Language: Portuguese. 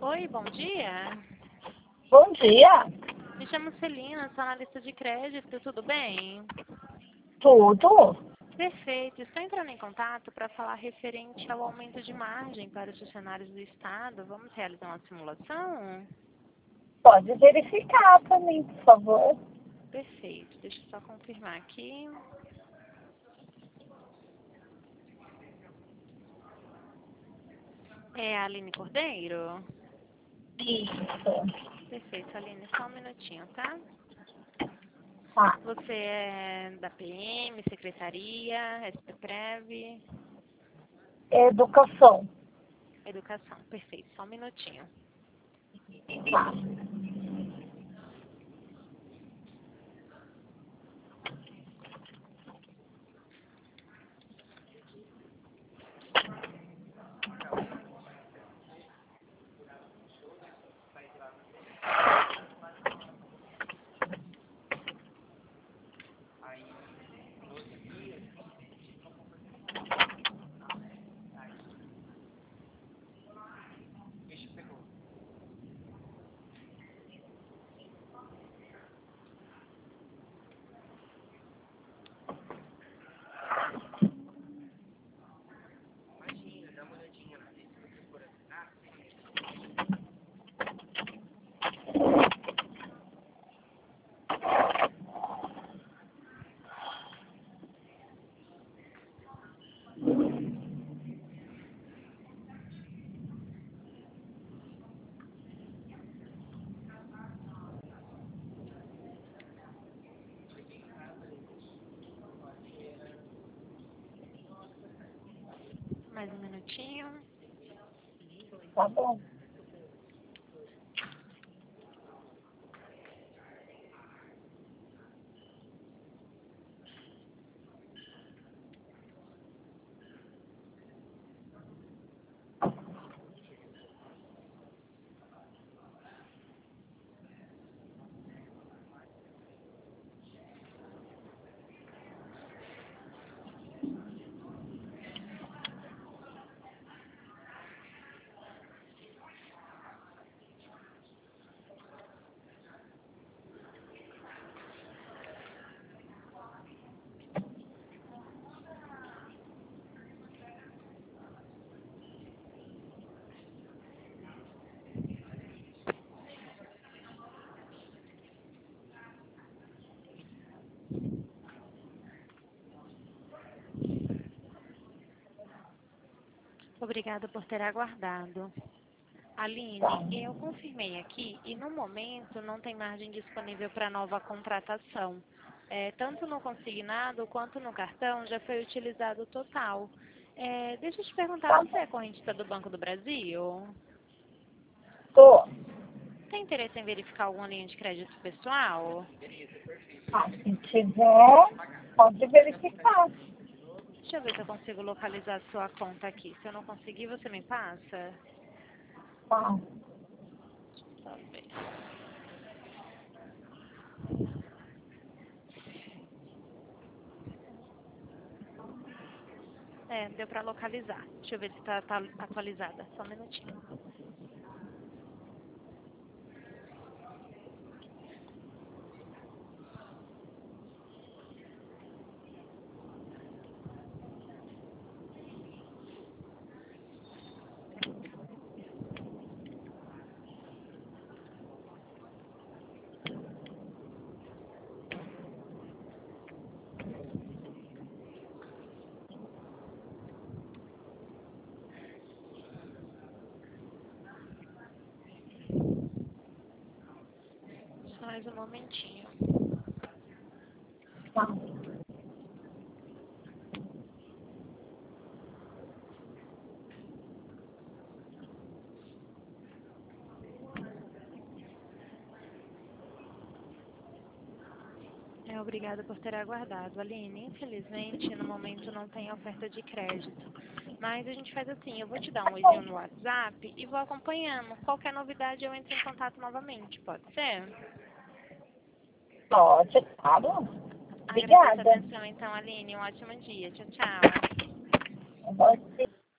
Oi, bom dia. Bom dia. Me chamo Celina, sou analista de crédito, tudo bem? Tudo? Perfeito. Estou entrando em contato para falar referente ao aumento de margem para os funcionários do Estado. Vamos realizar uma simulação? Pode verificar para mim, por favor. Perfeito. Deixa eu só confirmar aqui. É a Aline Cordeiro? Isso. Perfeito, Aline. Só um minutinho, tá? Tá. Você é da PM, secretaria, SPPrev, Educação. educação. Perfeito. Só um minutinho. Tá. Mais um minutinho. Tá bom. Obrigada por ter aguardado. Aline, eu confirmei aqui e no momento não tem margem disponível para nova contratação. Tanto no consignado quanto no cartão já foi utilizado o total. Deixa eu te perguntar, Tá você é bom. correntista do Banco do Brasil? Tô. Tem interesse em verificar alguma linha de crédito pessoal? Tá. Se tiver, pode verificar. Deixa eu ver se eu consigo localizar a sua conta aqui. Se eu não conseguir, você me passa? Tá. Só ver. Deu para localizar. Deixa eu ver se está atualizada. Só um minutinho. Só mais um momentinho. Tá. Obrigada por ter aguardado, Aline. Infelizmente, no momento não tem oferta de crédito. Mas a gente faz assim, eu vou te dar um oizinho no WhatsApp e vou acompanhando. Qualquer novidade eu entro em contato novamente, pode ser? Pode, claro. Agradeço a Obrigada. atenção então, Aline. Um ótimo dia. Tchau, tchau. Boa